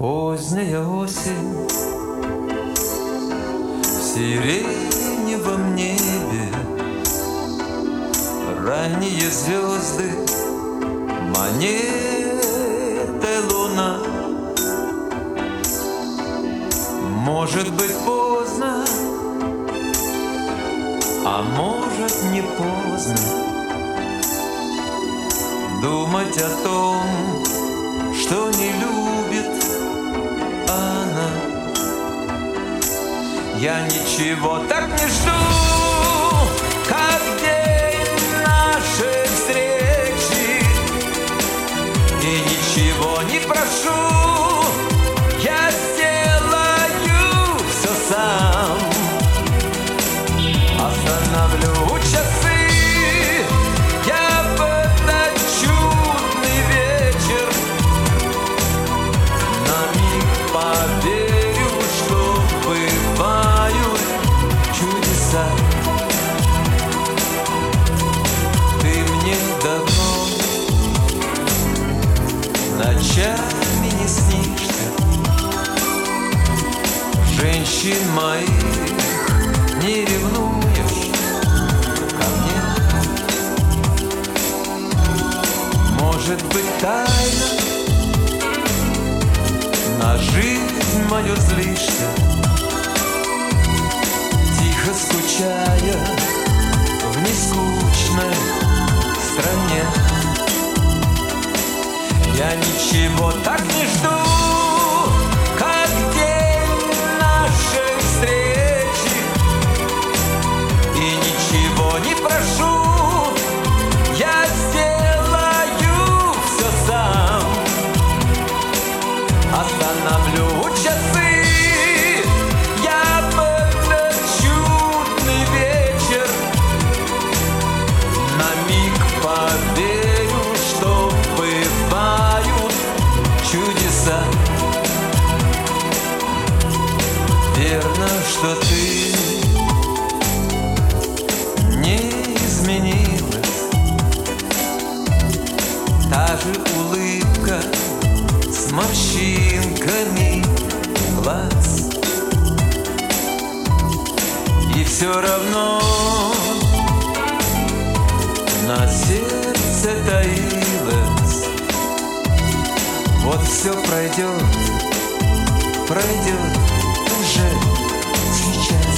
Поздняя осень в сиреневом небе, ранние звезды, монеты, луна. Может быть поздно, а может не поздно думать о том, что не любит она. Я ничего так не жду, как день нашей встречи, и ничего не прошу, я сделаю все сам. Остановлю часы я в этот чудный вечер, на миг поверю, что бывают чудеса. Ты мне давно ночами не снишься, женщин моих не ревнуешь ко мне. Может быть тайно на жизнь мою злишься, тихо скучая в нескучной стране. Я ничего так не жду, как день нашей встречи, и ничего не прошу, я сделаю все сам. Остановлю часы я в этот чудный вечер, на миг поверю, что бывают чудеса. Верно, что ты не изменилась, та же улыбка с морщинками глаз, и все равно на сердце таилась. Вот все пройдет, пройдет уже сейчас.